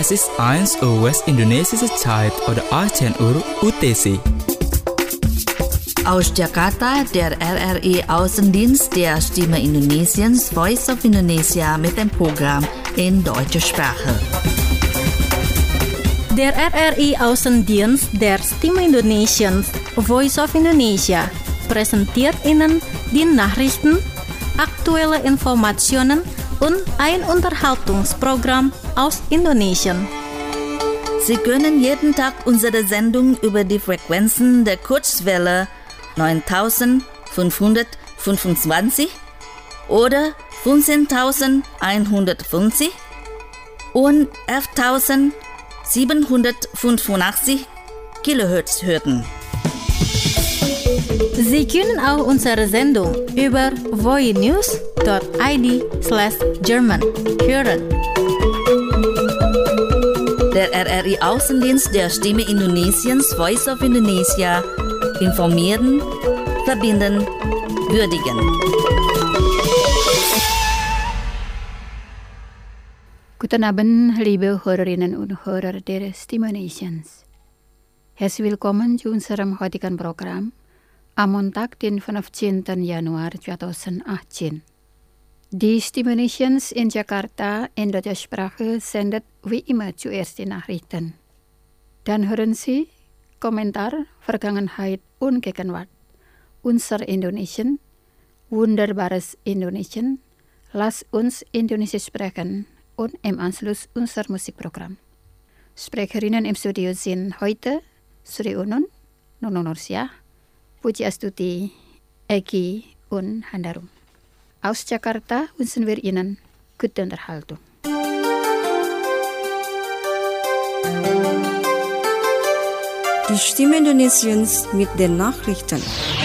Es ist 1 Uhr West-Indonesische Zeit oder 18 Uhr UTC. Aus Jakarta, der RRI Außendienst der Stimme Indonesiens Voice of Indonesia mit dem Programm in deutscher Sprache. Der RRI Außendienst der Stimme Indonesiens Voice of Indonesia präsentiert Ihnen die Nachrichten, aktuelle Informationen und ein Unterhaltungsprogramm aus Indonesien. Sie können jeden Tag unsere Sendung über die Frequenzen der Kurzwelle 9525 oder 15150 und 11785 Kilohertz hören. Sie können auch unsere Sendung über voinews.id/German hören. Der RRI Außendienst der Stimme Indonesiens Voice of Indonesia informieren, verbinden, würdigen. Guten Abend, liebe Hörerinnen und Hörer der Stimme Indonesiens. Herzlich willkommen zu unserem heutigen Programm am Montag, den 15. Januar 2018. Die Stimme Indonesiens in Jakarta in deutscher Sprache sendet wie immer zuerst die Nachrichten. Dann hören Sie Kommentar, Vergangenheit und Gegenwart. Unser Indonesien, wunderbares Indonesien, lass uns Indonesisch sprechen und im Anschluss unser Musikprogramm. Sprecherinnen im Studio sind heute Sri Unun, Nunung Nursyah, Puji Astuti, Egi und Handarum. Aus Jakarta wünschen wir Ihnen gute Unterhaltung. Die Stimme Indonesiens mit den Nachrichten.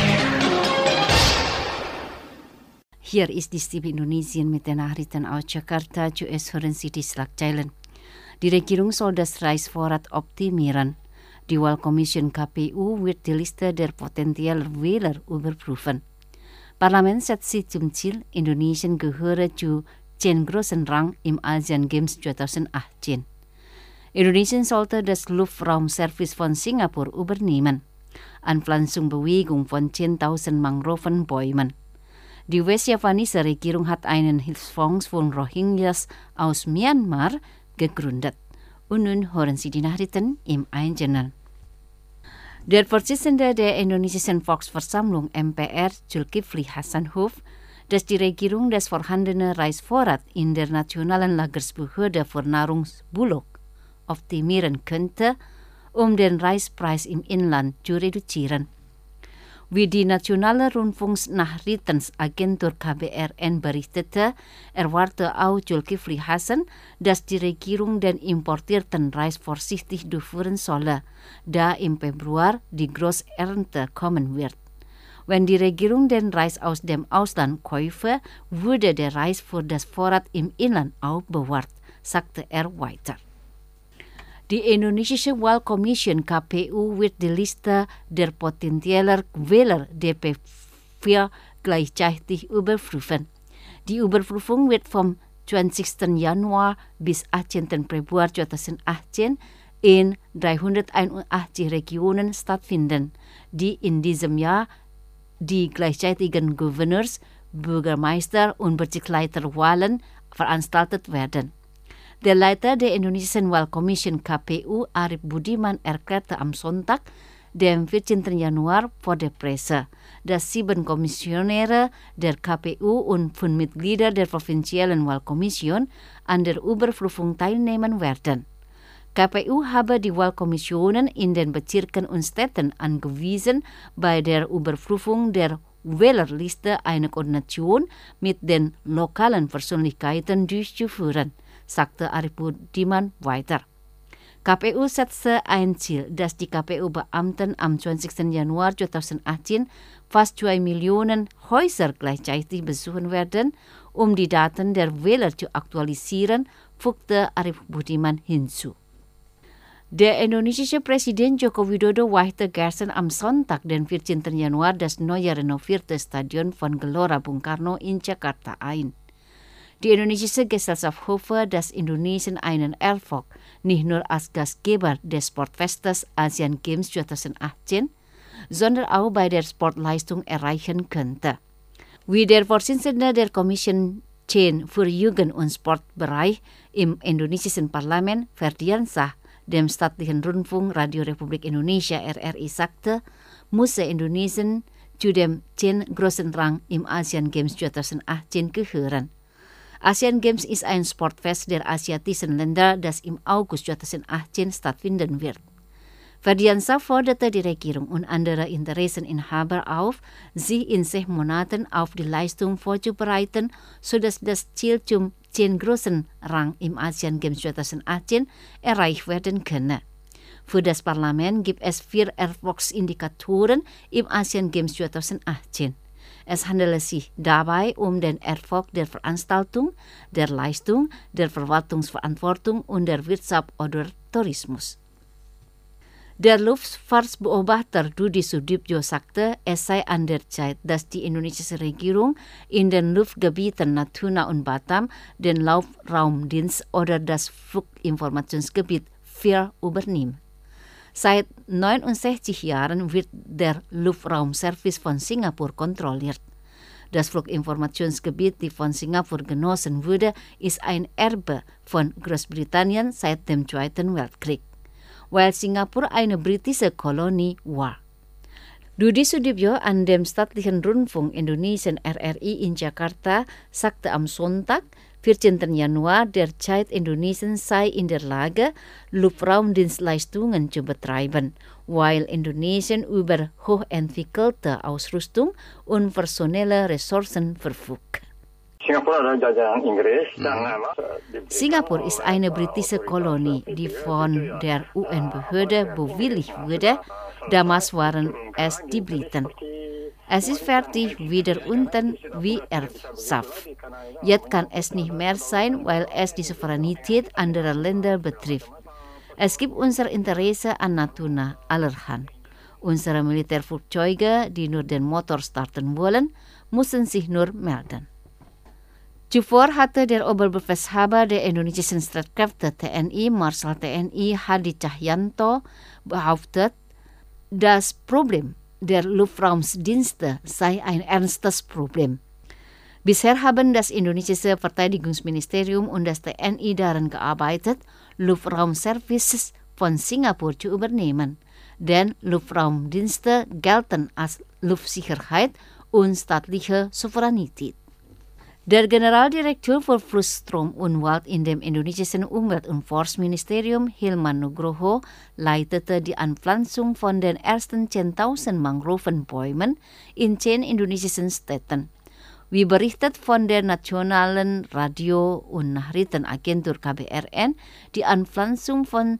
Hier ist die Stimme Indonesien mit den Nachrichten aus Jakarta. Zuerst hören Sie die Schlagzeilen. Die Regierung soll das Reisvorrat optimieren. Die Wahlkommission KPU wird die Liste der potenziellen Wähler überprüfen. Parlament setzt sich zum Ziel, Indonesien gehöre zu 10 großen Rang im Asian Games 2018. Indonesien sollte das Luftraumservice von Singapur übernehmen. Anpflanzungsbewegung von 10.000 Mangrovenbäumen. Die westjavanische Regierung hat einen Hilfsfonds von Rohingyas aus Myanmar gegründet. Und nun hören Sie die Nachrichten im Einzelnen. Der Vorsitzende der Indonesischen Volksversammlung MPR, Zulkifli Hasanhuf, dass die Regierung das vorhandene Reisvorrat in der Nationalen Lagerbehörde für Nahrungsbulok optimieren könnte, um den Reispreis im Inland zu reduzieren. Wie die Nationale Rundfunknachrichtenagentur KBRN berichtete, erwarte auch Zulkifli Hasan, dass die Regierung den importierten Reis vorsichtig durchführen solle, da im Februar die Großernte kommen wird. Wenn die Regierung den Reis aus dem Ausland kaufe, würde der Reis für das Vorrat im Inland aufbewahrt, sagte er weiter. Die indonesische Wahlkommission KPU wird die Liste der potenziellen Wähler DP4 gleichzeitig überprüfen. Die Überprüfung wird vom 20. Januar bis 18. Februar 2018 in 381 Regionen stattfinden, die in diesem Jahr die gleichzeitigen Gouverneurs, Bürgermeister und Bezirksleiterwahlen veranstaltet werden. Der Leiter der indonesischen Wahlkommission KPU, Arif Budiman, erklärte am Sonntag, dem 14. Januar, vor der Presse, dass 7 Kommissionäre der KPU und 5 Mitglieder der provinziellen Wahlkommission an der Überprüfung teilnehmen werden. KPU habe die Wahlkommissionen in den Bezirken und Städten angewiesen, bei der Überprüfung der Wählerliste eine Koordination mit den lokalen Persönlichkeiten durchzuführen, sagte Arif Budiman weiter. KPU setzte ein Ziel, dass die KPU-Beamten am 20. Januar 2018 fast 2 Millionen Häuser gleichzeitig besuchen werden, um die Daten der Wähler zu aktualisieren, fügte Arif Budiman hinzu. Der indonesische Präsident Joko Widodo weihte gestern am Sonntag, den 14. Januar, das neue renovierte Stadion von Gelora Bung Karno in Jakarta ein. Die indonesische Gesellschaft hoffe, dass Indonesien einen Erfolg nicht nur als Gastgeber des Sportfestes Asian Games 2018, sondern auch bei der Sportleistung erreichen könnte. Wie der Vorsitzende der Kommission 10 für Jugend- und Sportbereich im indonesischen Parlament, Ferdiansah, dem staatlichen Rundfunk Radio Republik Indonesia RRI sagte, muss Indonesien zu dem 10 großen Rang im Asian Games 2018 gehören. Asian Games ist ein Sportfest der asiatischen Länder, das im August 2018 stattfinden wird. Ferdiansah forderte die Regierung und andere Interesseninhaber auf, sich in 6 Monaten auf die Leistung vorzubereiten, sodass das Ziel zum 10 großen Rang im Asian Games 2018 erreicht werden könne. Für das Parlament gibt es 4 Erfolgsindikatoren im Asian Games 2018. Es handelt sich dabei um den Erfolg der Veranstaltung, der Leistung, der Verwaltungsverantwortung und der Wirtschaft oder Tourismus. Der Luftfahrtbeobachter Dudi Sudibyo sagte, es sei an der Zeit, dass die indonesische Regierung in den Luftgebieten Natuna und Batam den Luftraumdienst oder das Fluginformationsgebiet FIR übernimmt. Seit 69 Jahren wird der Luftraumservice von Singapur kontrolliert. Das Fluginformationsgebiet, die von Singapur genossen wurde, ist ein Erbe von Großbritannien seit dem Zweiten Weltkrieg, weil Singapur eine britische Kolonie war. Dudi Sudibyo an dem staatlichen Rundfunk Indonesien RRI in Jakarta sagte am Sonntag, 14. Januar, derzeit Indonesien sei in der Lage, Luftraumdienstleistungen zu betreiben, weil Indonesien über hochentwickelte Ausrüstung und personelle Ressourcen verfügt. Singapur ist eine britische Kolonie, die von der UN-Behörde bewilligt wurde. Damals waren es die Briten. Es ist fertig wieder unten wie Erbsaft. Jetzt kann es nicht mehr sein, weil es die Souveränität anderer Länder betrifft. Es gibt unser Interesse an Natuna allerhand. Unsere Militärflugzeuge, die nur den Motor starten wollen, müssen sich nur melden. Zuvor hatte der Oberbefehlshaber der indonesischen Streitkräfte TNI, Marschall TNI Hadi Cahyanto, behauptet, das Problem der Luftraumdienste sei ein ernstes Problem. Bisher haben das indonesische Verteidigungsministerium und das TNI daran gearbeitet, Luftraumservices von Singapur zu übernehmen. Denn Luftraumdienste gelten als Luftsicherheit und staatliche Souveränität. Der Generaldirektor für Flussstrom und Wald in dem indonesischen Umwelt- und Forstministerium, Hilman Nugroho, leitete die Anpflanzung von den ersten 10.000 Mangrovenbäumen in 10 indonesischen Städten. Wie berichtet von der Nationalen Radio- und Nachrichtenagentur KBRN, die Anpflanzung von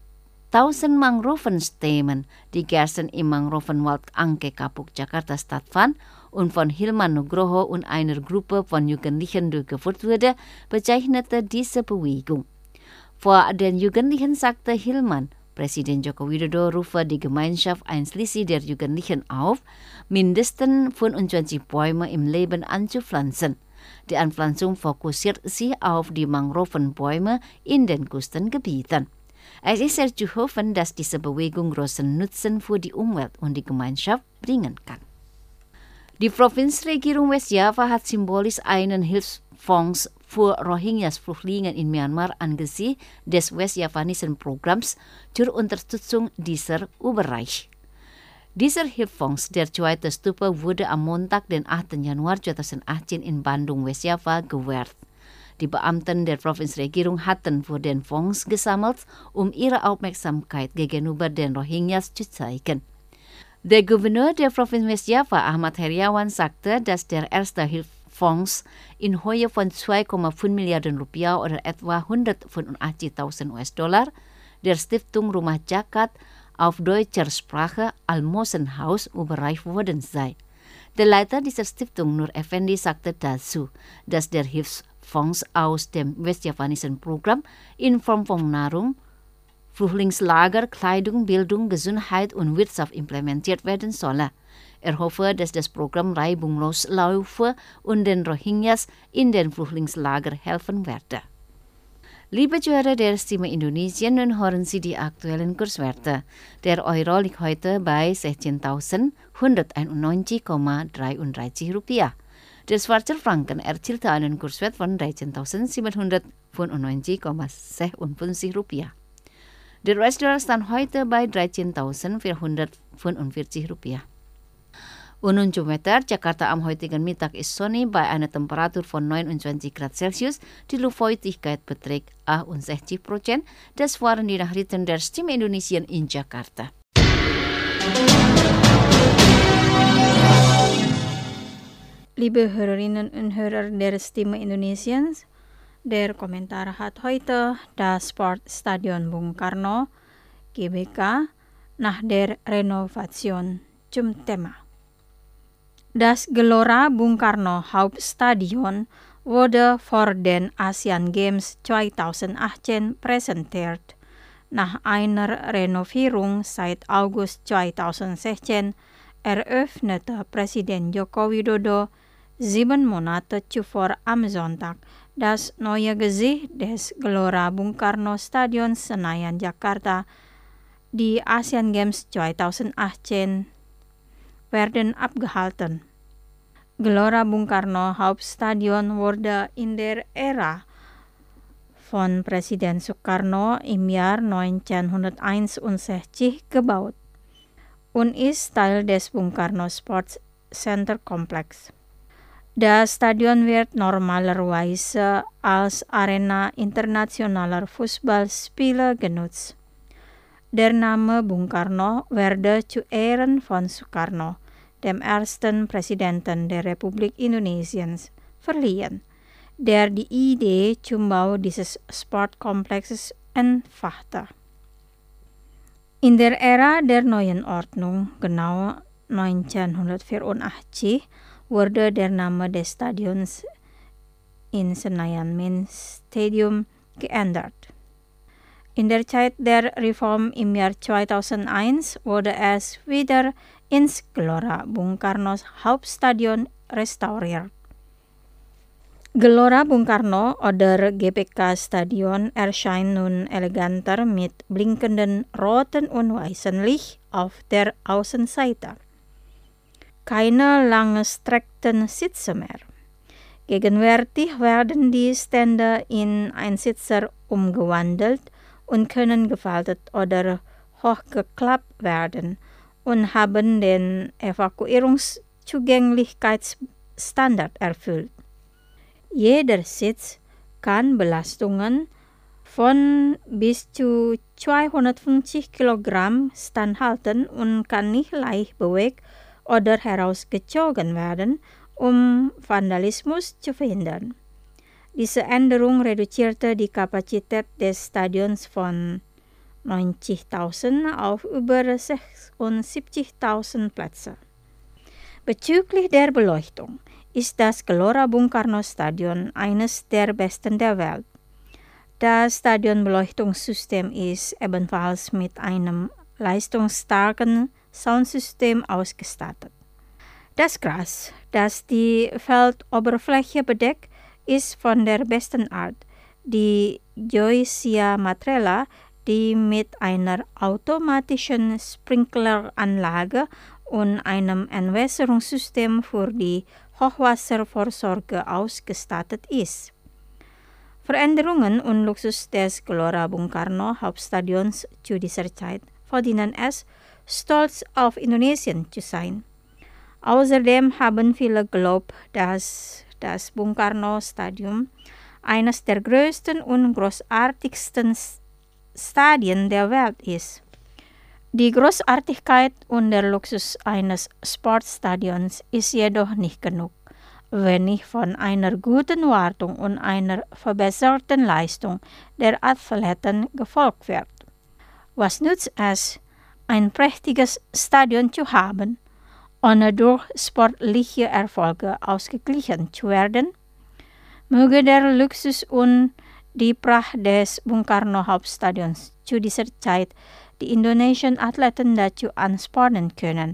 1000 Mangrovenstämmen, die gestern im Mangrovenwald Angke Kapuk, Jakarta stattfand und von Hilman Nugroho und einer Gruppe von Jugendlichen durchgeführt wurde, bezeichnete diese Bewegung. Vor den Jugendlichen sagte Hilman, Präsident Joko Widodo rufe die Gemeinschaft einschließlich der Jugendlichen auf, mindestens 25 Bäume im Leben anzupflanzen. Die Anpflanzung fokussiert sich auf die Mangrovenbäume in den Küstengebieten. Es ist sehr zu hoffen, dass diese Bewegung großen Nutzen für die Umwelt und die Gemeinschaft bringen kann. Die Provinzregierung Westjava hat symbolisch einen Hilfsfonds für Rohingya-Flüchtlinge in Myanmar angesichts des westjavanischen Programms zur Unterstützung dieser überreicht. Dieser Hilfsfonds, der zweite Stufe, wurde am Montag, den 8. Januar 2018 in Bandung, Westjava, gewährt. Die Beamten der Provinzregierung hatten für den Fonds gesammelt, um ihre Aufmerksamkeit gegenüber den Rohingyas zu zeigen. Der Gouverneur der Provinz Westjava, Ahmad Heriawan, sagte, dass der erste Hilfsfonds in Höhe von 2,5 Milliarden Rupiah oder etwa 185.000 US-Dollar der Stiftung Rumah Zakat auf deutscher Sprache Almosenhaus überreicht worden sei. Der Leiter dieser Stiftung, Nur Effendi, sagte dazu, dass der Hilfsfonds aus dem westjavanischen Programm in Form von Nahrung, Flüchtlingslager, Kleidung, Bildung, Gesundheit und Wirtschaft implementiert werden solle. hoffe, dass das Programm reibungslos laufe und den Rohingyas in den Flüchtlingslager helfen werde. Liebe Zuhörer der Stimme Indonesien, nun hören Sie die aktuellen Kurswerte. Der Euro liegt heute bei 16.191,33 Rupiah. Der Schweizer Franken erzielte einen Kurswert von 13.795,56 Rupiah. Der US-Dollar stand heute bei 13.445 Rupiah. Ununjumeter, Jakarta am heutigen Mittag ist sonnig bei einer Temperatur von 29 Grad Celsius. Die Luftfeuchtigkeit beträgt 68%. Das waren die Nachrichten der Stimme Indonesien in Jakarta. Liebe Hörerinnen und Hörer der Stimme Indonesiens, der Kommentar hat heute das Sportstadion Bung Karno, GBK, nach der Renovation zum Thema. Das Gelora Bung Karno Hauptstadion wurde vor den Asian Games 2018 präsentiert. Nach einer Renovierung seit August 2016 eröffnete Präsident Joko Widodo 7 Monate zuvor am Sonntag das neue Gesicht des Gelora Bung Karno Stadions Senayan, Jakarta. Die Asian Games 2018 werden abgehalten. Gelora Bung Karno Hauptstadion wurde in der Ära von Präsident Soekarno im Jahr 1961 gebaut und ist Teil des Bung Karno Sports Center Komplex. Das Stadion wird normalerweise als Arena internationaler Fußballspiele genutzt. Der Name Bung Karno werde zu Ehren von Soekarno, dem ersten Präsidenten der Republik Indonesien, verliehen, der die Idee zum Bau dieses Sportkomplexes entfachte. In der Ära der neuen Ordnung, genau 1984, wurde der Name des Stadions in Senayan Main Stadium geändert. In der Zeit der Reform im Jahr 2001 wurde es wieder ins Gelora Bung Karno Hauptstadion restauriert. Gelora Bung Karno oder GBK Stadion erscheint nun eleganter mit blinkenden roten und weißen Licht auf der Außenseite. Keine langgestreckten Sitze mehr. Gegenwärtig werden die Stände in Einsitzer umgewandelt und können gefaltet oder hochgeklappt werden und haben den Evakuierungszugänglichkeitsstandard erfüllt. Jeder Sitz kann Belastungen von bis zu 250 Kilogramm standhalten und kann nicht leicht bewegt oder herausgezogen werden, um Vandalismus zu verhindern. Diese Änderung reduzierte die Kapazität des Stadions von 90.000 auf über 76.000 Plätze. Bezüglich der Beleuchtung ist das Gelora Bung Karno Stadion eines der besten der Welt. Das Stadionbeleuchtungssystem ist ebenfalls mit einem leistungsstarken Soundsystem ausgestattet. Das Gras, das die Feldoberfläche bedeckt, ist von der besten Art. Die Joycia Matrela, die mit einer automatischen Sprinkleranlage und einem Entwässerungssystem für die Hochwasservorsorge ausgestattet ist. Veränderungen und Luxus des Gelora Bung Karno Hauptstadions zu dieser Zeit verdienen es, stolz auf Indonesien zu sein. Außerdem haben viele geglaubt, dass das Bung Karno Stadion eines der größten und großartigsten Stadien der Welt ist. Die Großartigkeit und der Luxus eines Sportstadions ist jedoch nicht genug, wenn nicht von einer guten Wartung und einer verbesserten Leistung der Athleten gefolgt wird. Was nützt es, ein prächtiges Stadion zu haben, ohne durch sportliche Erfolge ausgeglichen zu werden? Möge der Luxus und die Pracht des Bung Karno Hauptstadions zu dieser Zeit die indonesischen Athleten dazu anspornen können,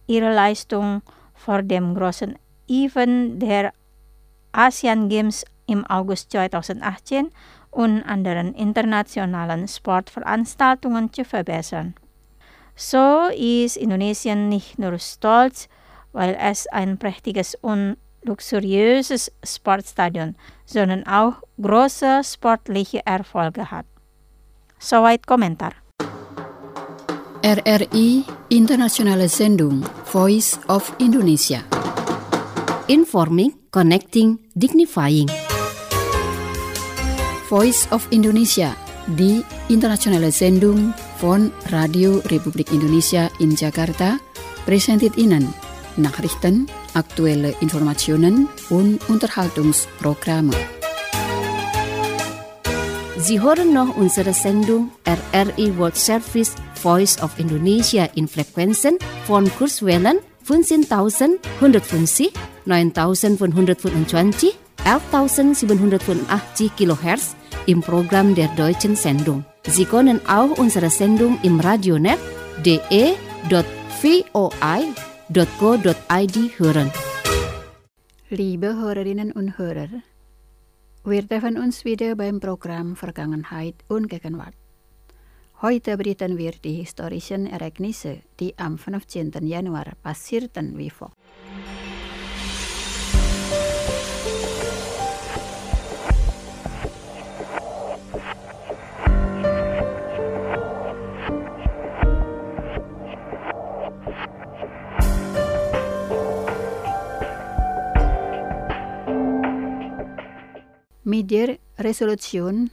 ihre Leistung vor dem großen Event der Asian Games im August 2018 und anderen internationalen Sportveranstaltungen zu verbessern. So ist Indonesien nicht nur stolz, weil es ein prächtiges und luxuriöses Sportstadion, sondern auch große sportliche Erfolge hat. Soweit Kommentar. RRI Internationale Sendung Voice of Indonesia. Informing, connecting, dignifying. Voice of Indonesia, die internationale Sendung von Radio Republik Indonesia in Jakarta, präsentiert Ihnen Nachrichten, aktuelle Informationen und Unterhaltungsprogramme. Sie hören noch unsere Sendung RRI World Service Voice of Indonesia in Frequenzen von Kurzwellen 15.150, 9.525, 11.785 kHz im Programm der deutschen Sendung. Sie können auch unsere Sendung im Radionet de.voi.go.id hören. Liebe Hörerinnen und Hörer, wir treffen uns wieder beim Programm Vergangenheit und Gegenwart. Heute berichten wir die historischen Ereignisse, die am 15. Januar passierten wie folgt. Mit der Resolution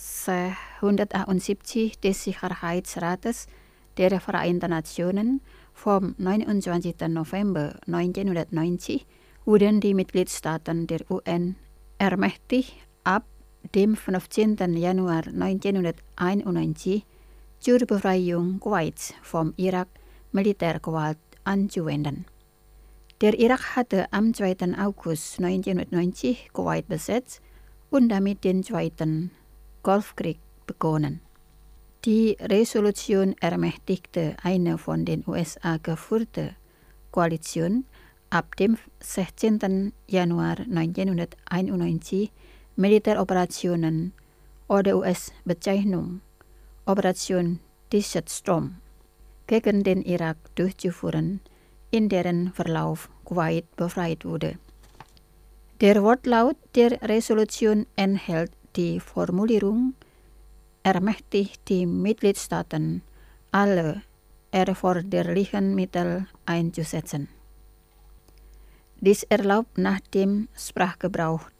178 des Sicherheitsrates der Vereinten Nationen vom 29. November 1990 wurden die Mitgliedstaaten der UN ermächtigt, ab dem 15. Januar 1991 zur Befreiung Kuwaits vom Irak Militärgewalt anzuwenden. Der Irak hatte am 2. August 1990 Kuwait besetzt und damit den Zweiten Golfkrieg begonnen. Die Resolution ermächtigte eine von den USA geführte Koalition, ab dem 16. Januar 1991 Militäroperationen oder US-Bezeichnung Operation Desert Storm gegen den Irak durchzuführen, in deren Verlauf Kuwait befreit wurde. Der Wortlaut der Resolution enthält die Formulierung ermächtigt die Mitgliedstaaten, alle erforderlichen Mittel einzusetzen. Dies erlaubt nach dem Sprachgebrauch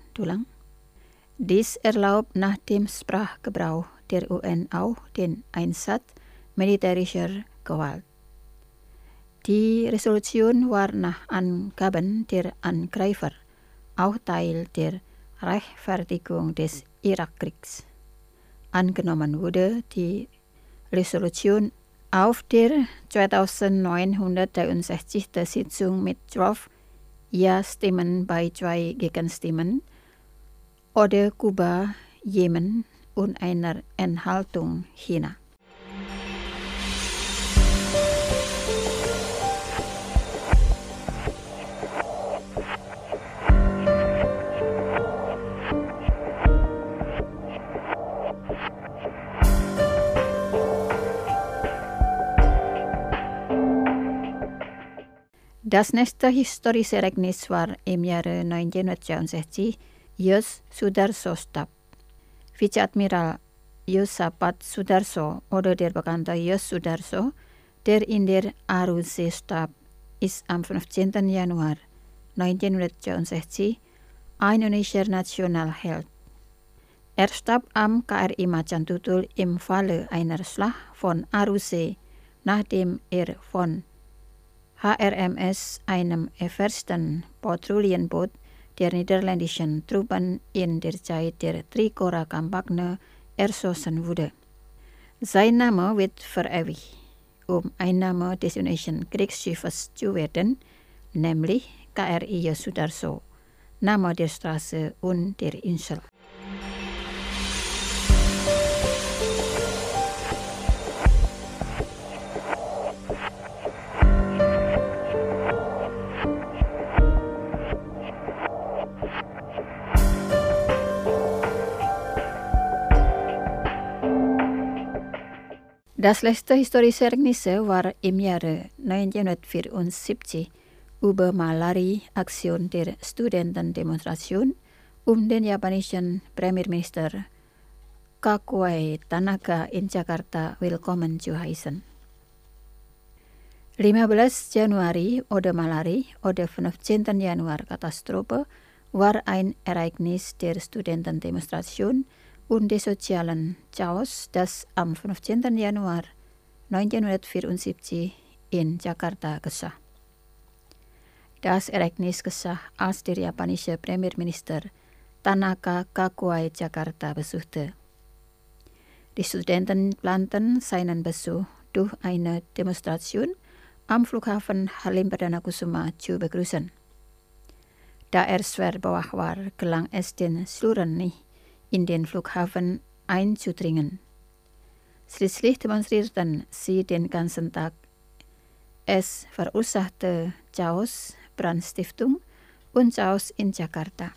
der UN auch den Einsatz militärischer Gewalt. Die Resolution war nach Angaben der Angreifer auch Teil der Rechtfertigung des Irakkriegs. Angenommen wurde die Resolution auf der 2963. Sitzung mit 12 Ja-Stimmen bei 2 Gegenstimmen oder Kuba, Jemen und einer Enthaltung China. Das nächste historische Ereignis war im Jahre 1962 Yos Sudarso starb. Vizeadmiral Yosapat Sudarso oder der bekannte Yos Sudarso, der in der Aarhus starb, ist am 15. Januar 1962 ein Indonesischer Nationalheld. Er starb am KRI Macan Tutul im Falle einer Schlacht von Aarhus, nachdem er von HRMS, einem ersten Patrouillenboot der niederländischen Truppen in der Zeit der Trikora-Kampagne erschossen wurde. Sein Name wird verewigt, um ein Name des indonesischen Kriegsschiffes zu werden, nämlich KRI Yos Sudarso, Name der Straße und der Insel. Das letzte historische Ereignisse war im Jahre 1974 über Malari-Aktion der Studentendemonstration den japanischen Premierminister Kakuei Tanaka in Jakarta willkommen zu heißen. 15 Januari oder Malari oder 15. Januar Katastrophe war ein Ereignis der Studentendemonstration und des sozialen Chaos, das am 15. Januar 1974 in Jakarta geschah. Das Ereignis geschah, als der japanische Premierminister Tanaka Kakuei Jakarta besuchte. Die Studenten planten seinen Besuch durch eine Demonstration am Flughafen Halim Perdana Kusuma zu begrüßen. Da er schwer bewacht war, gelang es den Schülern nicht, in den Flughafen einzudringen. Schließlich demonstrierten sie den ganzen Tag. Es verursachte Chaos, Brandstiftung und Chaos in Jakarta.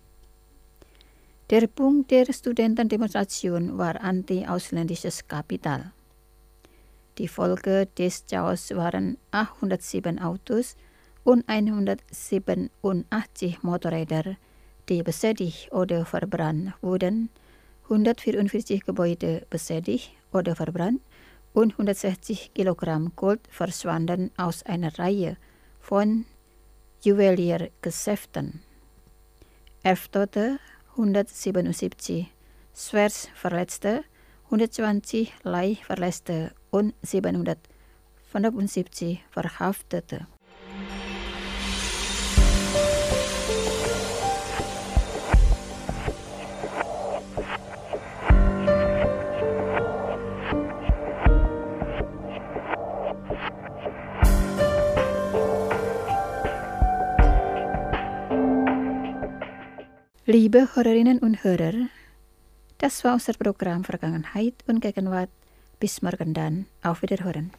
Der Punkt der Studentendemonstration war anti-ausländisches Kapital. Die Folge des Chaos waren 807 Autos und 187 Motorräder, die beschädigt oder verbrannt wurden, 144 Gebäude beschädigt oder verbrannt und 160 Kilogramm Gold verschwanden aus einer Reihe von Juweliergeschäften. 11 Tote, 177 Schwerstverletzte, 120 Leichtverletzte und 775 Verhaftete. Liebe Hörerinnen und Hörer, das war unser Programm Vergangenheit und Gegenwart. Bis morgen dann. Auf Wiederhören.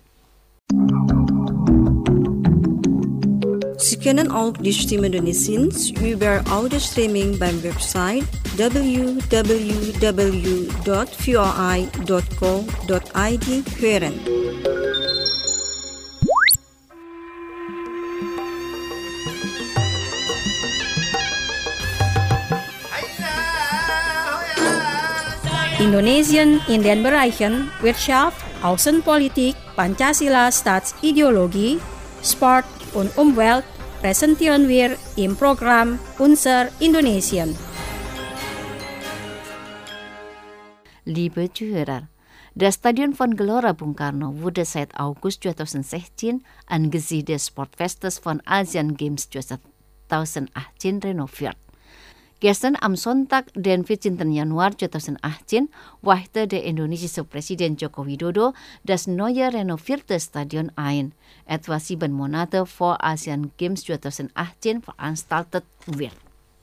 Sie können auch die Stimme Indonesiens über Audio-Streaming beim Website www.voi.co.id hören. Indonesien in den Bereichen Wirtschaft, Außenpolitik, Pancasila Staatsideologie, Sport und Umwelt präsentieren wir im Programm Unser Indonesien. Liebe Zuhörer, das Stadion von Gelora Bung Karno wurde seit August 2016 angesichts des Sportfestes von Asian Games 2018 renoviert. Gestern am Sonntag, den 14. Januar 2018, weichte der indonesische Präsident Joko Widodo das neue renovierte Stadion ein, etwa 7 Monate vor Asian Games 2018 veranstaltet wird.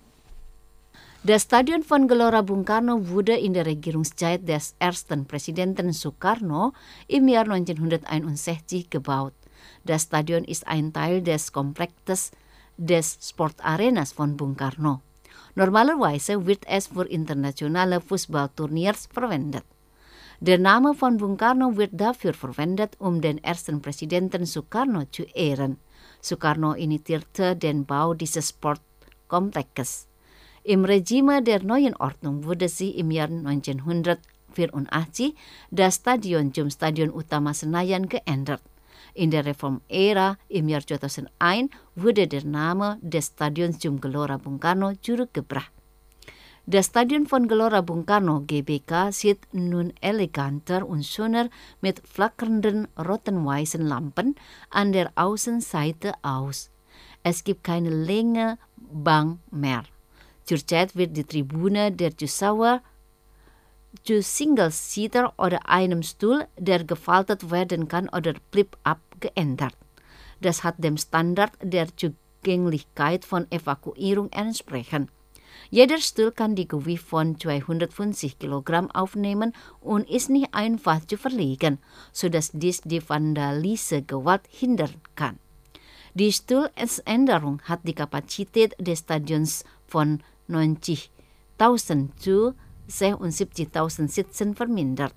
Das Stadion von Gelora Bung Karno wurde in der Regierungszeit des ersten Präsidenten Sukarno im Jahr 1961 gebaut. Das Stadion ist ein Teil des Komplexes des Sportarenas von Bung Karno. Normalerweise wird es für internationale Fußballturniers verwendet. Der Name von Bung Karno wird dafür verwendet, den ersten Präsidenten Sukarno zu ehren. Sukarno initiierte den Bau dieses Sportkomplexes. Im Regime der neuen Ordnung wurde sie im Jahr 1984 das Stadion zum Stadion Utama Senayan geändert. In der Reformära im Jahr 2001 wurde der Name des Stadions zum Gelora Bung Karno zurückgebracht. Das Stadion von Gelora Bung Karno GBK sieht nun eleganter und schöner mit flackernden roten-weißen Lampen an der Außenseite aus. Es gibt keine lange Bank mehr. Zurzeit wird die Tribüne der Zuschauer zu Single-Seater oder einem Stuhl, der gefaltet werden kann, oder Flip-Up geändert. Das hat dem Standard der Zugänglichkeit von Evakuierung entsprechen. Jeder Stuhl kann die Gewicht von 250 Kilogramm aufnehmen und ist nicht einfach zu verlegen, sodass dies die vandalische Gewalt hindern kann. Die Stuhländerung hat die Kapazität des Stadions von 90.000 zu 76.000 Sitzen vermindert.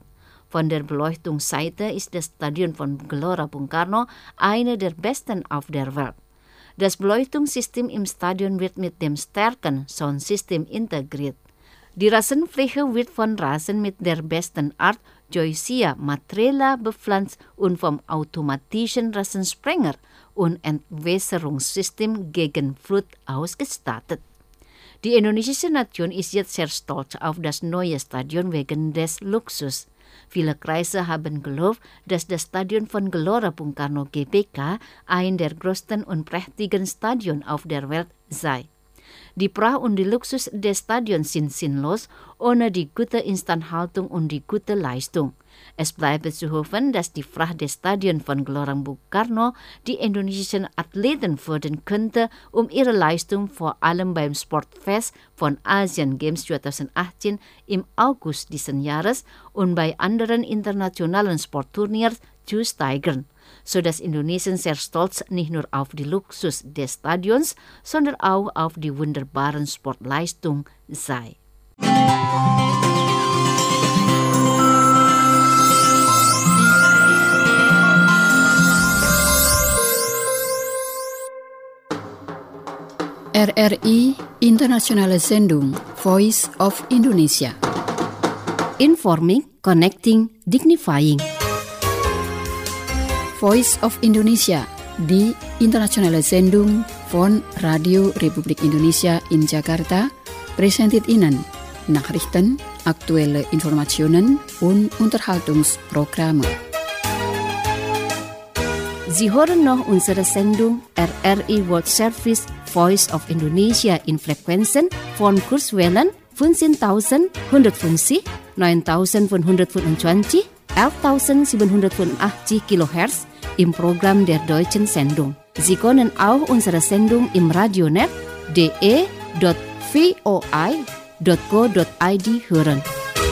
Von der Beleuchtungsseite ist das Stadion von Gelora Bung Karno eine der besten auf der Welt. Das Beleuchtungssystem im Stadion wird mit dem starken Soundsystem integriert. Die Rasenfläche wird von Rasen mit der besten Art Joycia Matrela bepflanzt und vom automatischen Rasensprenger und Entwässerungssystem gegen Flut ausgestattet. Die indonesische Nation ist jetzt sehr stolz auf das neue Stadion wegen des Luxus. Viele Kreise haben geglaubt, dass das Stadion von Gelora Bung Karno GBK ein der größten und prächtigen Stadion auf der Welt sei. Die Pracht und die Luxus des Stadions sind sinnlos ohne die gute Instandhaltung und die gute Leistung. Es bleibt zu hoffen, dass die Pracht des Stadions von Gelora Bung Karno die indonesischen Athleten fördern könnte, um ihre Leistung vor allem beim Sportfest von Asian Games 2018 im August diesen Jahres und bei anderen internationalen Sportturnieren zu steigern, sodass Indonesien sehr stolz nicht nur auf die Luxus des Stadions, sondern auch auf die wunderbaren Sportleistung sei. RRI Internationale Sendung Voice of Indonesia. Informing, connecting, dignifying. Voice of Indonesia, die internationale Sendung von Radio Republik Indonesia in Jakarta, präsentiert Ihnen Nachrichten, aktuelle Informationen und Unterhaltungsprogramme. Sie hören noch unsere Sendung RRI World Service Voice of Indonesia in Frequenzen von Kurzwellen 15.150, 9.525, 11.785 kHz im Programm der deutschen Sendung. Sie können auch unsere Sendung im Radionet de.voi.go.id hören.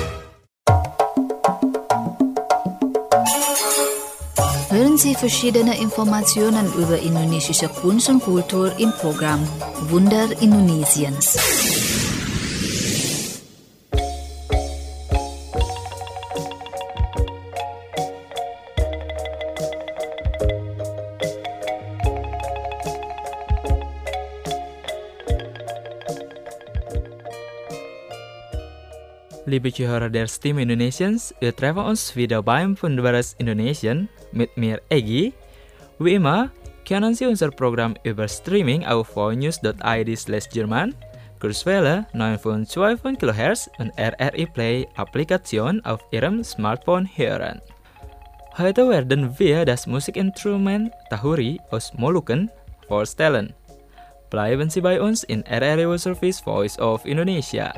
Hören Sie verschiedene Informationen über indonesische Kunst und Kultur im Programm Wunder Indonesiens. Liebe Zuhörer der Stimme Indonesiens, wir treffen uns wieder beim Wunderbares Indonesien mit mir Egi. Wie immer können Sie unser Programm über Streaming auf vonews.id/German, Kurzwelle 9.25 kHz und RRI Play Applikation auf Ihrem Smartphone hören. Heute werden wir das Musikinstrument Tahuri aus Moluccan vorstellen. Bleiben Sie bei uns in RRI World Service Voice of Indonesia.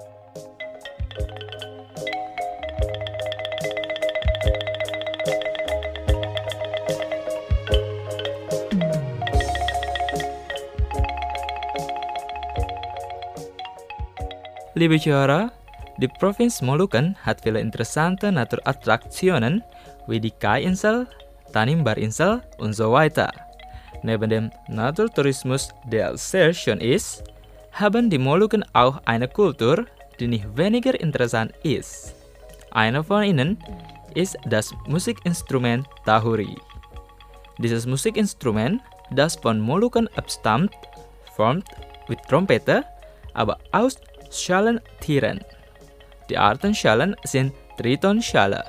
Liebe Zuhörer, die Provinz Moluccan hat viele interessante Naturattraktionen wie die Kai-Insel, Tanimbar-Insel und so weiter. Neben dem Naturtourismus, der sehr schön ist, haben die Moluccan auch eine Kultur, die nicht weniger interessant ist. Einer von ihnen ist das Musikinstrument Tahuri. Dieses Musikinstrument, das von Moluccan abstammt, formt mit Trompete, aber aus Schalentieren. Die Arten Schalen sind Tritonschale.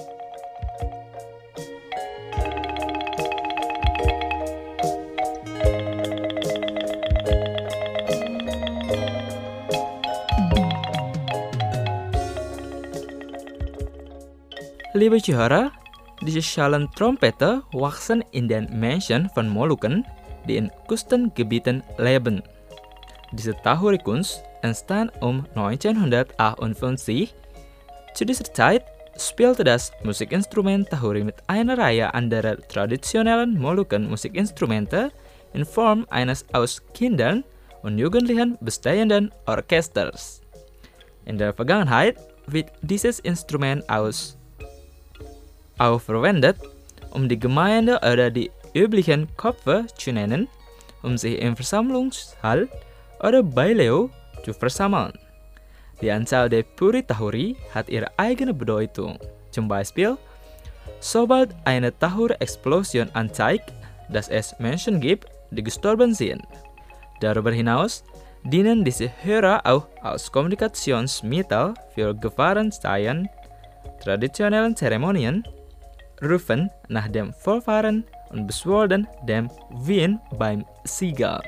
Liebe Zuhörer, diese Schalentrompete wachsen in den Menschen von Moluccan, die in Küstengebieten leben. Diese Tahuri-Kunst entstand um 1958. Zu dieser Zeit spielte das Musikinstrument Tahuri mit einer Reihe anderer traditionellen Moluccan-Musikinstrumente in Form eines aus Kindern und Jugendlichen bestehenden Orchesters. In der Vergangenheit wird dieses Instrument auch verwendet, um die Gemeinde oder die üblichen Köpfe zu nennen, um sich im Versammlungssaal oder Baileo zu versammeln. Die Anzahl der Puri Tahuri hat ihre eigene Bedeutung. Zum Beispiel, sobald eine Taucherexplosion anzeigt, dass es Menschen gibt, die gestorben sind. Darüber hinaus dienen diese Hörer auch als Kommunikationsmittel für Gefahrenstellen, traditionellen Zeremonien, Rufen nach dem Vorfahren und Beschwören dem Wind beim Seegal.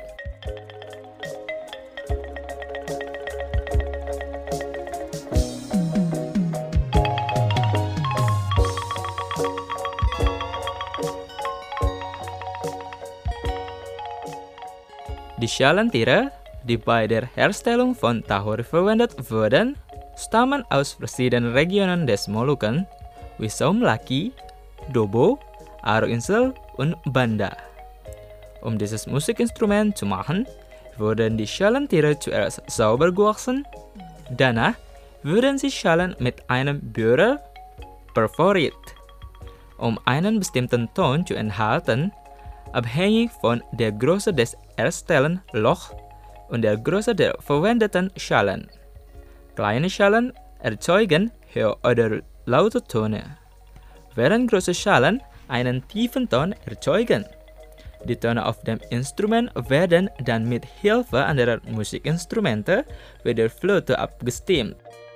Die Schalentiere, die bei der Herstellung von Tahor verwendet wurden, stammen aus verschiedenen Regionen des Molukken, wie Saum Laki, Dobo, Aru-Insel und Banda. Um dieses Musikinstrument zu machen, wurden die Schalentiere zuerst sauber gewaschen, danach wurden sie Schalen mit einem Bohrer perforiert, um einen bestimmten Ton zu erhalten, abhängig von der Größe des erstellten Loch und der Größe der verwendeten Schalen. Kleine Schalen erzeugen hohe oder laute Töne, während große Schalen einen tiefen Ton erzeugen. Die Töne auf dem Instrument werden dann mit Hilfe anderer Musikinstrumente wie der Flöte abgestimmt.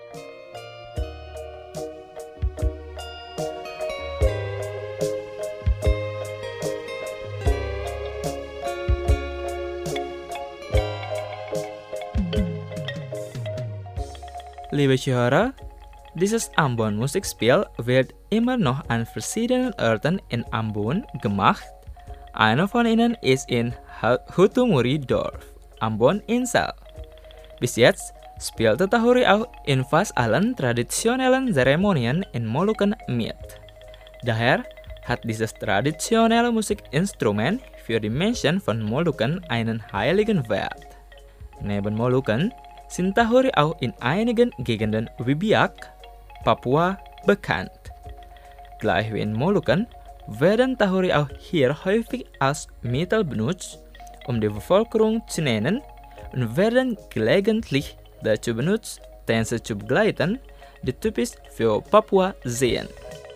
Liebe Zuhörer, dieses Ambon-Musikspiel wird immer noch an verschiedenen Orten in Ambon gemacht. Einer von ihnen ist in Hutumuri Dorf, Ambon Insel. Bis jetzt spielte Tahuri auch in fast allen traditionellen Zeremonien in Molukken mit. Daher hat dieses traditionelle Musikinstrument für die Menschen von Molukken einen heiligen Wert. Neben Molukken sind Tahuri auch in einigen Gegenden wie Biak, Papua bekannt. Gleich wie in Molukken werden Tahuri auch hier häufig als Mittel benutzt, um die Bevölkerung zu nennen, und werden gelegentlich dazu benutzt, Tänze zu begleiten, die typisch für Papua sind.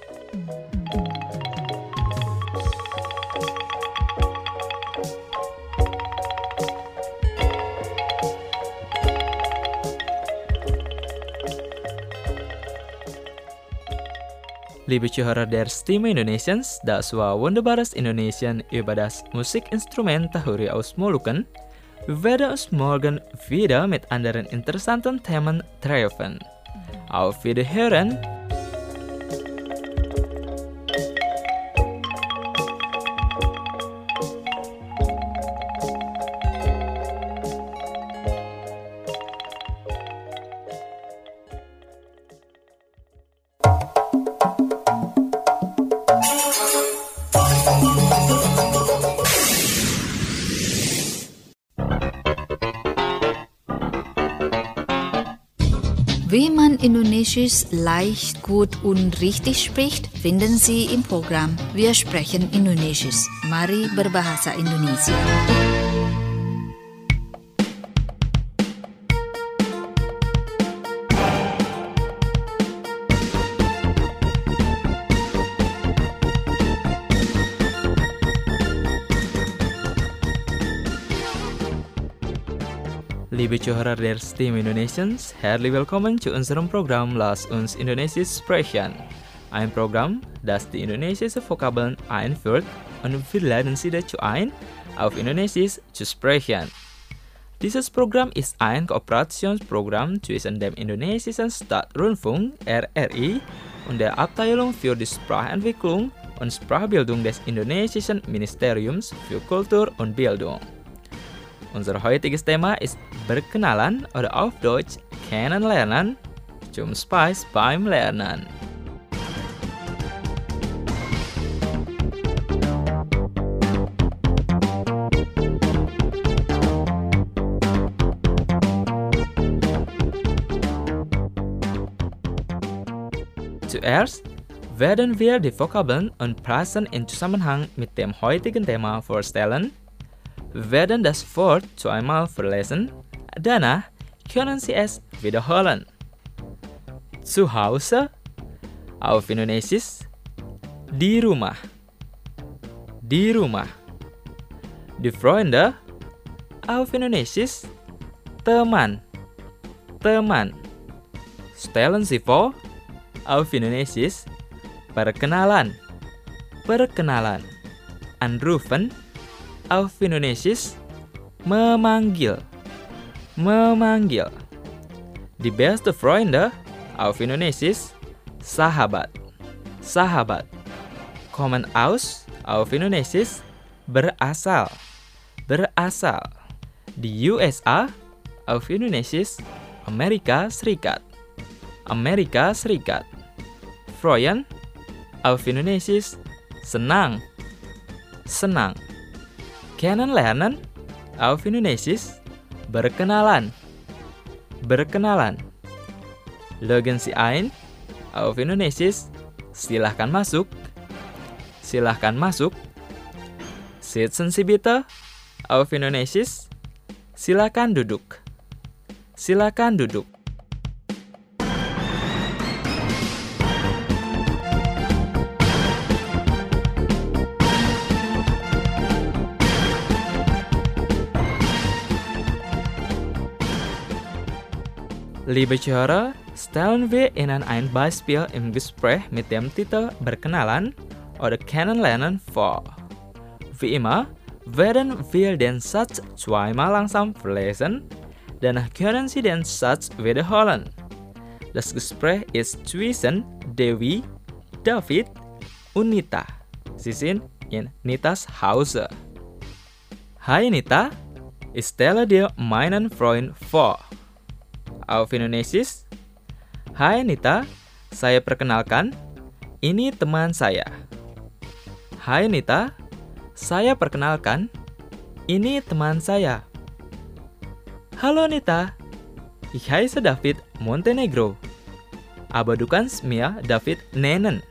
Liebe Zuhörer der Stimme Indonesiens, das war wunderbares Indonesian über das Musikinstrument Tahuri aus Molukken. Wir werden uns morgen wieder mit anderen interessanten Themen treffen. Auf Wiederhören! Wie man Indonesisch leicht, gut und richtig spricht, finden Sie im Programm Wir sprechen Indonesisch. Mari berbahasa Indonesia. Liebe Zuhörer der Stimme Indonesiens, herzlich willkommen zu unserem Programm Lass uns Indonesisch sprechen. Ein Programm, das die indonesische Vokabeln einführt und wir laden Sie dazu ein, auf Indonesisch zu sprechen. Dieses Programm ist ein Kooperationsprogramm zwischen dem Indonesischen Staatsrundfunk RRI und der Abteilung für die Sprachentwicklung und Sprachbildung des Indonesischen Ministeriums für Kultur und Bildung. Unser heutiges Thema ist Berkenalan oder auf Deutsch Kennenlernen. Zum Spaß beim Lernen. Zuerst werden wir die Vokabeln und Phrasen in Zusammenhang mit dem heutigen Thema vorstellen. Wir werden das Wort zweimal verlesen, danach können Sie es wiederholen. Zu Hause, Auf Indonesisch, di rumah. Di rumah. Die Freunde, auf Indonesisch, teman. Teman. Stellen Sie vor, auf Indonesisch, perkenalan. Perkenalan. Anrufen, auf Indonesisch, memanggil. Memanggil. Die beste Freunde, auf Indonesisch, sahabat. Sahabat. Kommen aus, auf Indonesisch, berasal. Berasal. Di USA, auf Indonesisch, Amerika Serikat. Amerika Serikat. Freuen, auf Indonesisch, senang. Senang. Kennenlernen, auf Indonesisch, berkenalan. Berkenalan. Loggen Sie ein, auf Indonesisch, silahkan masuk. Silahkan masuk. Sitzen Sie bitte, auf Indonesisch, silakan duduk. Silakan duduk. Liebe Zuhörer, stellen wir Ihnen ein Beispiel im Gespräch mit dem Titel Berkenalan oder Kennenlernen vor. Wie immer werden wir den Satz zweimal langsam verlesen, danach können Sie den Satz wiederholen. Das Gespräch ist zwischen Dewi, David und Nita. Sie sind in Nitas Hause. Hai Nita, ich stelle dir meinen Freund vor. Auf Indonesisch, Hai Nita, saya perkenalkan, ini teman saya. Hai Nita, saya perkenalkan, ini teman saya. Halo Nita, ich heiße David Montenegro. Aber du kannst mir David nennen.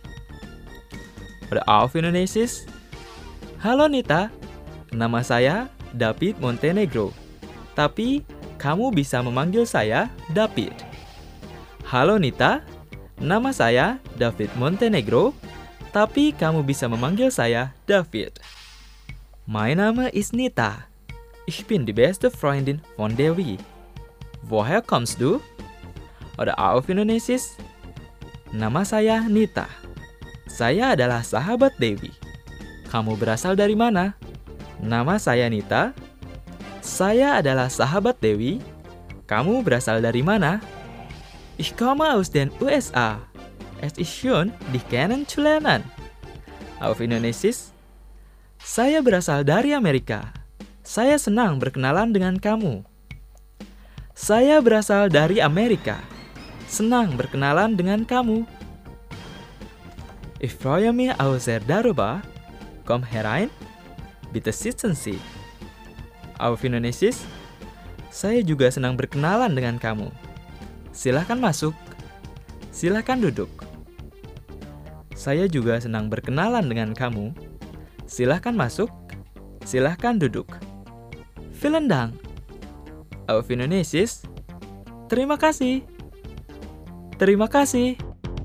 Oder auf Indonesisch, halo Nita, nama saya David Montenegro. Tapi kamu bisa memanggil saya David. Halo Nita, nama saya David Montenegro, tapi kamu bisa memanggil saya David. Mein Name ist Nita. Ich bin die beste Freundin von Dewi. Woher kommst du? Oder auf Indonesisch, nama saya Nita. Saya adalah sahabat Dewi. Kamu berasal dari mana? Nama saya Nita. Saya adalah sahabat Dewi. Kamu berasal dari mana? Ich komme aus den USA. Es ist schön, dich kennenzulernen. Auf Indonesisch, saya berasal dari Amerika. Saya senang berkenalan dengan kamu. Saya berasal dari Amerika. Senang berkenalan dengan kamu. Ich freue mich auch sehr darüber. Komm herein. Bitte sitzen Sie. Auf Indonesisch, saya juga senang berkenalan dengan kamu. Silahkan masuk. Silahkan duduk. Saya juga senang berkenalan dengan kamu. Silahkan masuk. Silahkan duduk. Vielen Dank. Auf Indonesisch, terima kasih. Terima kasih.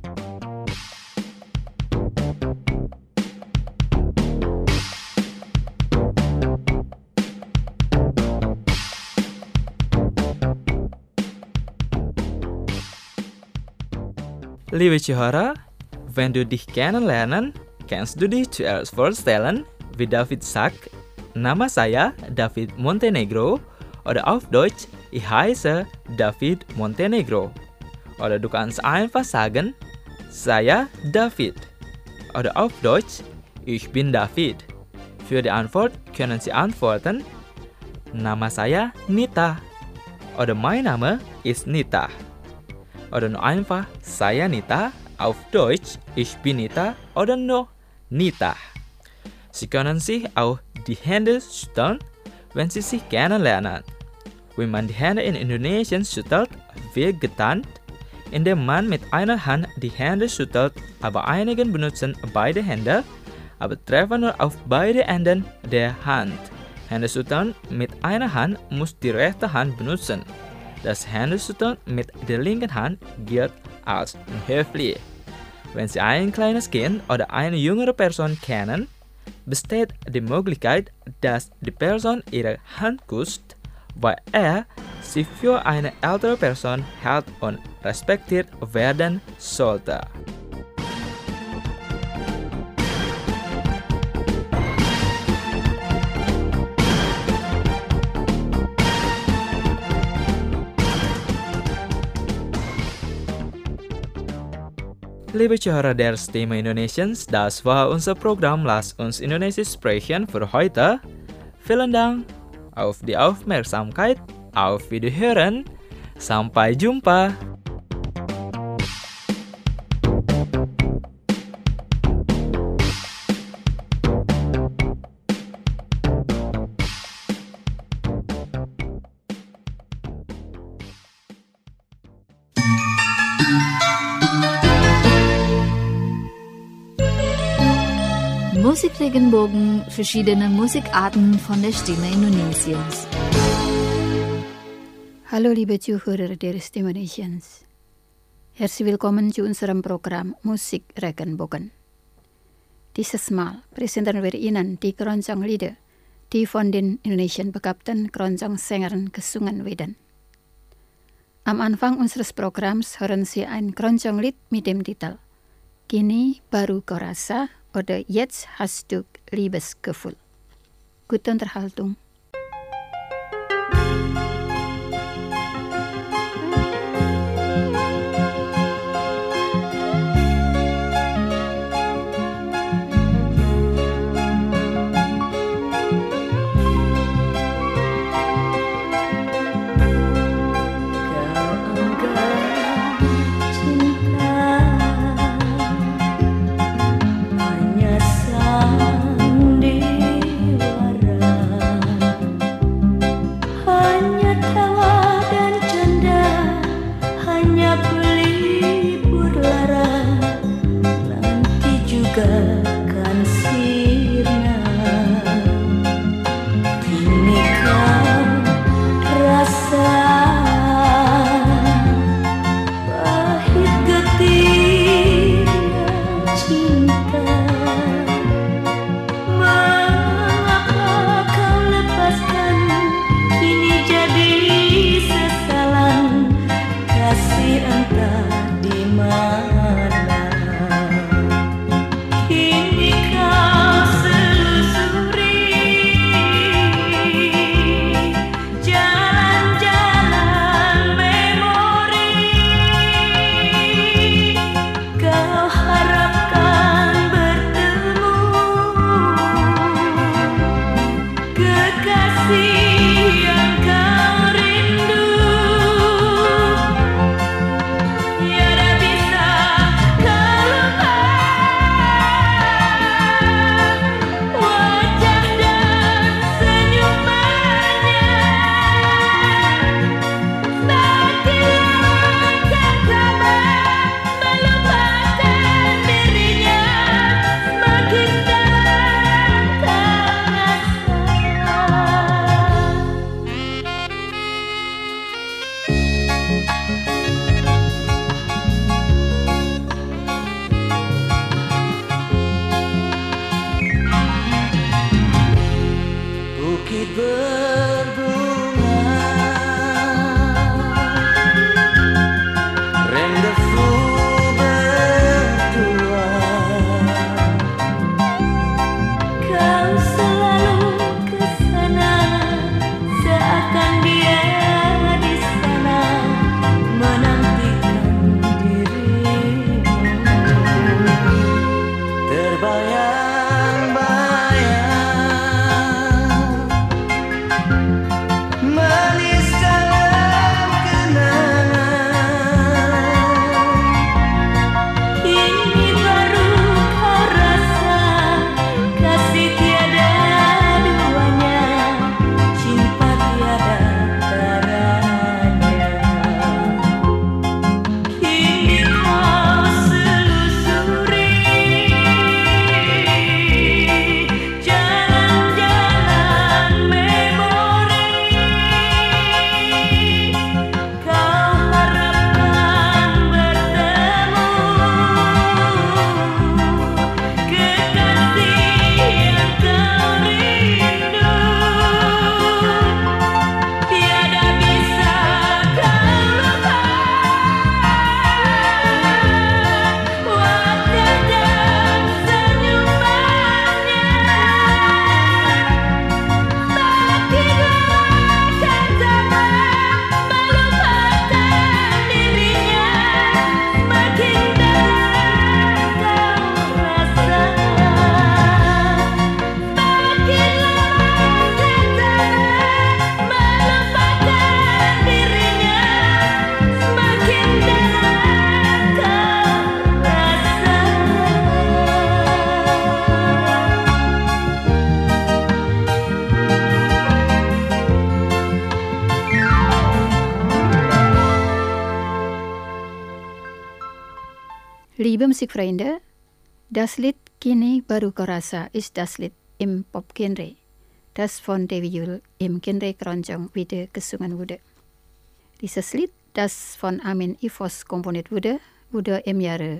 Liebe Zuhörer, wenn du dich kennenlernen, kannst du dich zuerst vorstellen, wie David sagt, nama saya David Montenegro, oder auf Deutsch, ich heiße David Montenegro. Oder du kannst einfach sagen, saya David. Oder auf Deutsch, ich bin David. Für die Antwort können Sie antworten, nama saya Nita. Oder mein Name ist Nita. Oder nur einfach, saya Nita, auf Deutsch, ich bin Nita, oder nur Nita. Sie können sich auch die Hände schütteln, wenn Sie sich kennenlernen. Wie man die Hände in Indonesien schüttelt, wird getan, indem man mit einer Hand die Hände schüttelt, aber einige benutzen beide Hände, aber treffen nur auf beide Enden der Hand. Hände schütteln mit einer Hand muss die rechte Hand benutzen. Das Händeschütteln mit der linken Hand gilt als unhöflich. Wenn Sie ein kleines Kind oder eine jüngere Person kennen, besteht die Möglichkeit, dass die Person ihre Hand küsst, weil sie für eine ältere Person hält und respektiert werden sollte. Liebe Zuhörer der Stimme Indonesiens, das war unser Programm Lass uns Indonesisch sprechen für heute. Vielen Dank auf die Aufmerksamkeit, auf Wiederhören, sampai jumpa. Musikregenbogen, verschiedene Musikarten von der Stimme Indonesiens. Hallo liebe Zuhörer der Stimme Indonesiens. Herzlich willkommen zu unserem Programm Musikregenbogen. Dieses Mal präsentieren wir Ihnen die Keroncong-Lieder, die von den Indonesian begabten Keroncong-Sängern gesungen werden. Am Anfang unseres Programms hören Sie ein Keroncong-Lied mit dem Titel Kini Baru Kau Rasa oder Jetzt hast du Liebesgefühl. Gute Unterhaltung. Liebe musikvrienden, das Lied kini baru kerasa ist das Lied im Pop-Genre, das von Dewi Yull im Genre Keroncong wieder gesungen wurde. Dieses Lied, das von Amin Ivos komponiert wurde, wurde im Jahre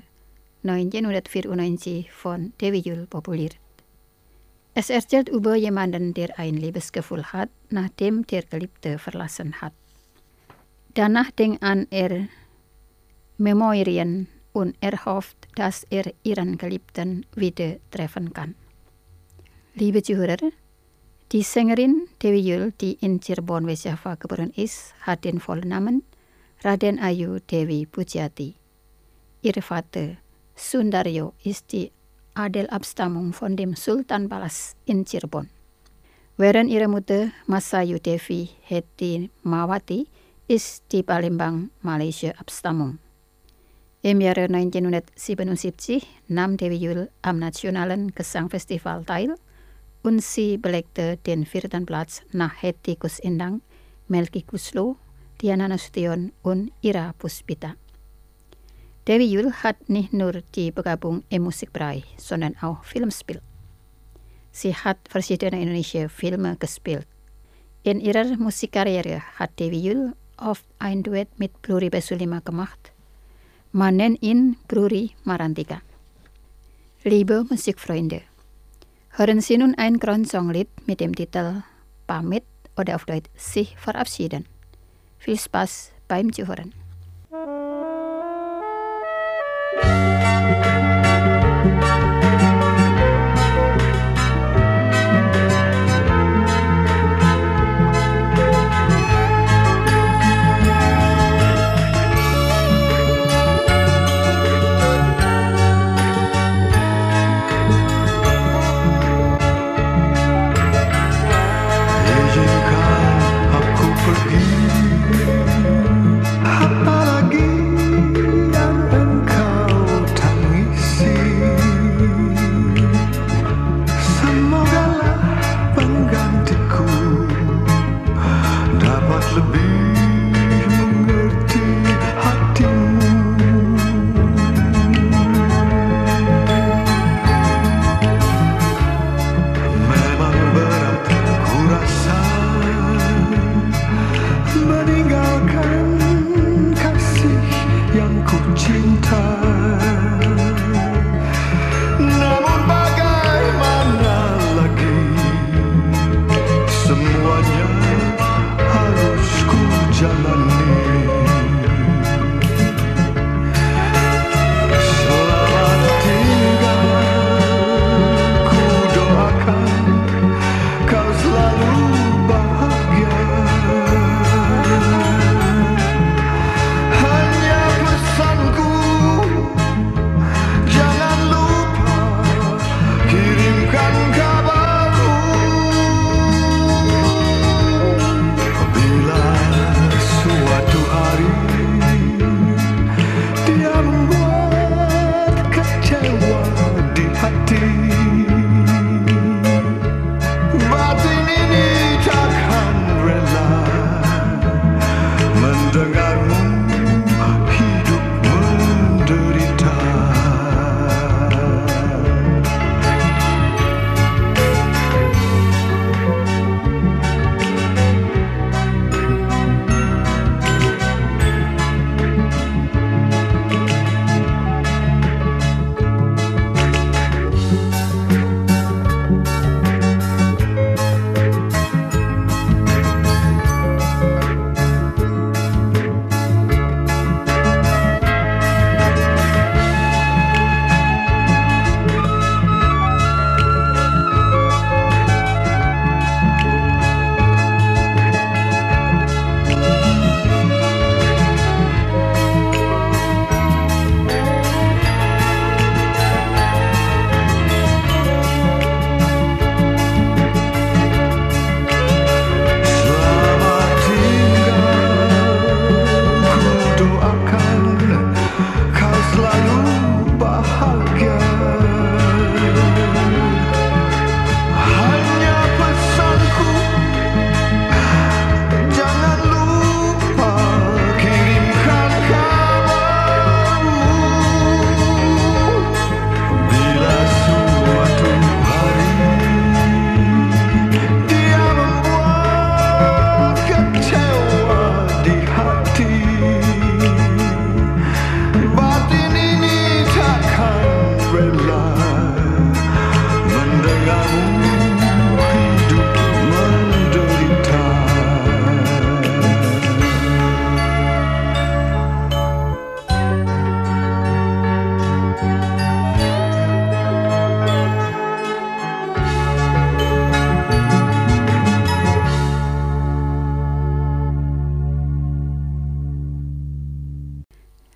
1994 von Dewi Yull populiert. Es erzählt über jemanden, der ein Liebesgefühl hat, nachdem der Geliebte verlassen hat. Danach denkt an Memorien und er hofft, dass er ihren Geliebten wieder treffen kann. Liebe Zuhörer, die Sängerin Dewi Yull, die in Cirebon, West Java geboren ist, hat den vollen Namen Raden Ayu Dewi Pujiati. Ihr Vater Sundaryo ist die Adel-Abstammung von dem Sultanpalast in Cirebon. Während ihre Mutter Masayu Devi Heti Mawati ist die Palembang Malaysia-Abstammung. Im Jahre 1977 nahm Dewi Yull am Nationalen Gesangfestival teil und sie belegte den 4. Platz nach Heti Kus Endang, Melki Kuslo, Diana Nasution und Ira Puspita. Dewi Yull hat nicht nur die Begabung im Musikbereich, sondern auch Filmspiel. Sie hat verschiedene indonesische Filme gespielt. In ihrer Musikkarriere hat Dewi Yull oft ein Duett mit Bruri Besulima gemacht. Man nennt ihn Bruri Marantika. Liebe Musikfreunde, hören Sie nun ein Keroncong-Lied mit dem Titel Pamit oder auf Deutsch sich verabschieden. Viel Spaß beim Zuhören. Izinkan aku pergi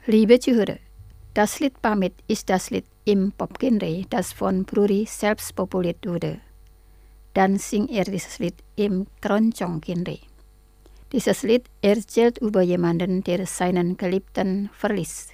Liebe Zuhörer, das Lied Pamit ist das Lied im Popgenre, das von Bruri selbst populiert wurde. Dann singt dieses Lied im Keroncong-Genre. Dieses Lied erzählt über jemanden, der seinen Geliebten verließ.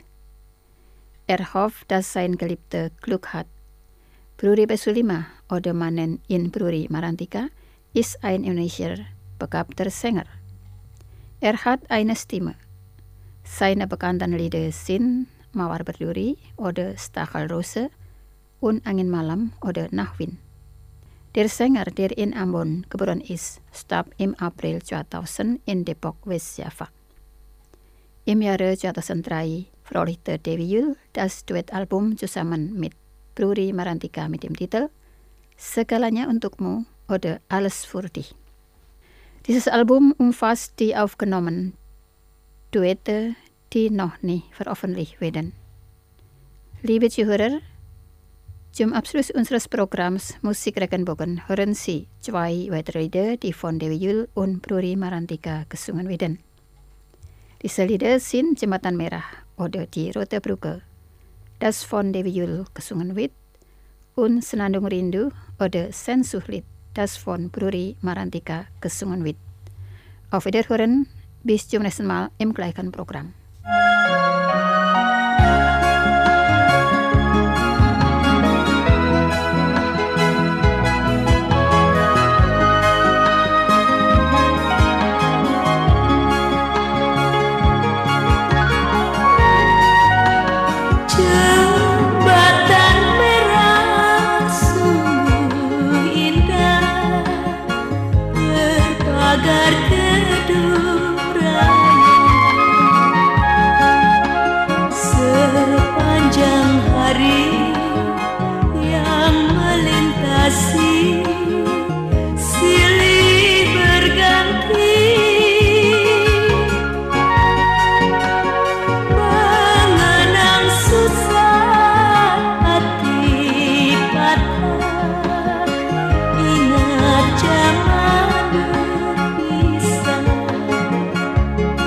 Hofft, dass sein Geliebter Glück hat. Bruri Besulima oder man nennt ihn Bruri Marantika ist ein Indonesier begabter Sänger. Hat eine Stimme. Seine bekannten Lieder sind Mawar Berduri oder Stakal Rose und Angin Malam oder Nachwind. Der Sänger, der in Ambon geboren ist, starb im April 2000 in Depok, West Java. Im Jahre 2003 veröffentlichte Dewi Yul das Duetalbum zusammen mit Bruri Marantika mit dem Titel Segalanya Untukmu oder Alles für dich. Dieses Album umfasst die aufgenommenen Duette, die noch nie veröffentlicht werden. Liebe Zuhörer, zum Abschluss unseres Programms Musik Regenbogen hören Sie 2 weitere Lieder, die von Dewi Yul und Bruri Marantika gesungen werden. Diese Lieder sind Jembatan Merah oder Die Rote Brücke, das von Dewi Yul gesungen wird, und Senandung Rindu oder Sensuhlied, das von Bruri Marantika gesungen wird. Auf Wiederhören, bis zum nächsten Mal im gleichen Programm.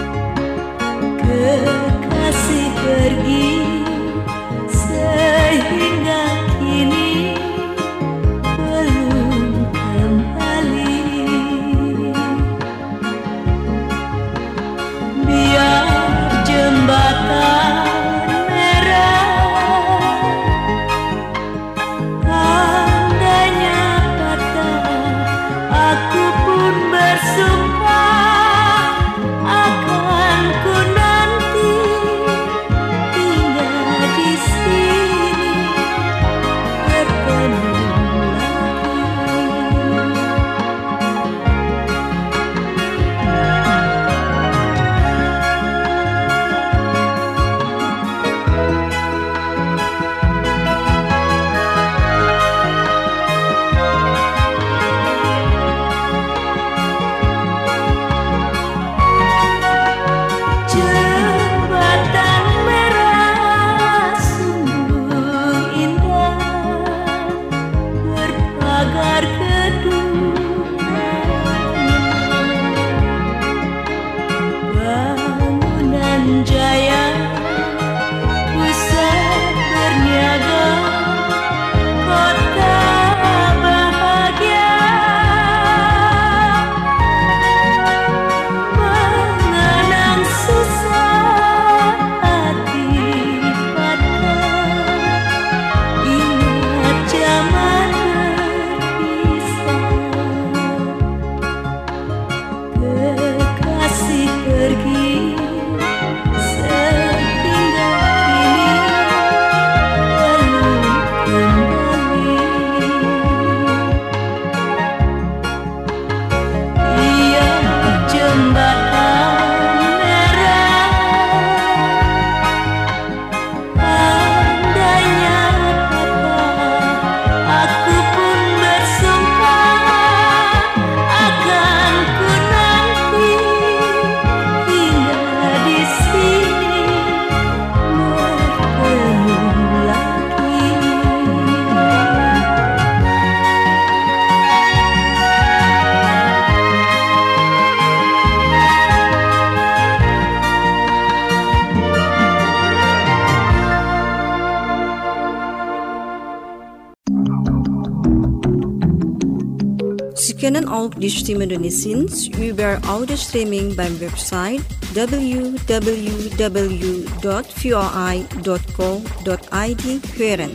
Kekasih pergi sehingga Sie können auch die Stimme Indonesiens über Audio-Streaming beim Website www.voi.co.id hören.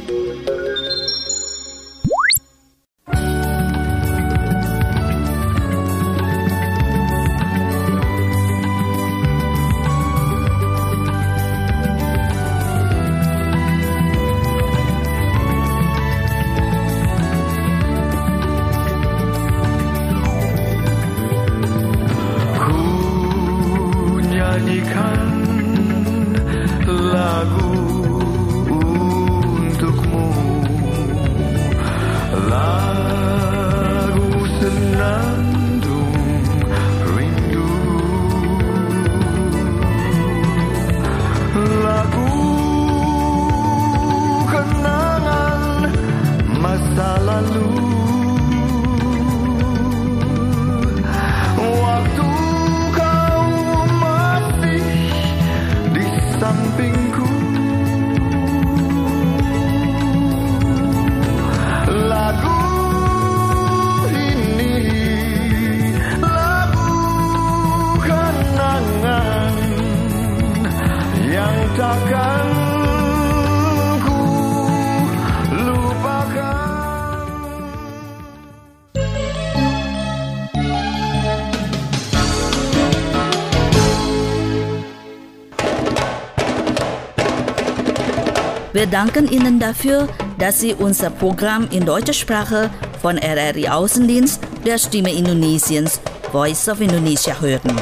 Wir danken Ihnen dafür, dass Sie unser Programm in deutscher Sprache von RRI Außendienst der Stimme Indonesiens, Voice of Indonesia hören.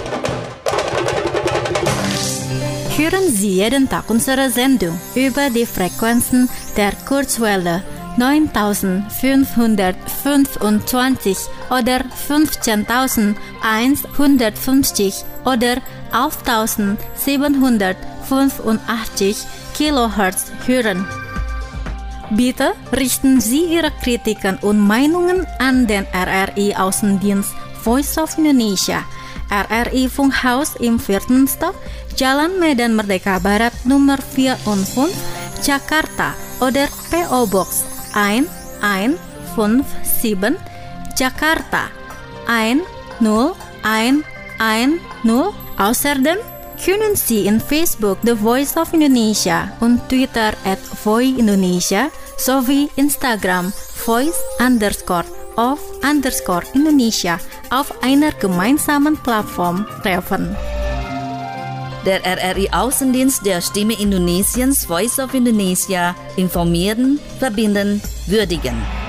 Hören Sie jeden Tag unsere Sendung über die Frequenzen der Kurzwelle 9525 oder 15150 oder 11785 Kilohertz hören. Bitte richten Sie Ihre Kritiken und Meinungen an den RRI Außendienst Voice of Indonesia, RRI Funkhaus im 4. Stock, Jalan Medan Merdeka Barat Nummer 4 und 5, Jakarta oder PO Box 1157, Jakarta 10110. Außerdem können Sie in Facebook The Voice of Indonesia und Twitter @voiindonesia sowie Instagram voice_of_Indonesia auf einer gemeinsamen Plattform treffen. Der RRI Außendienst der Stimme Indonesiens, Voice of Indonesia, informieren, verbinden, würdigen.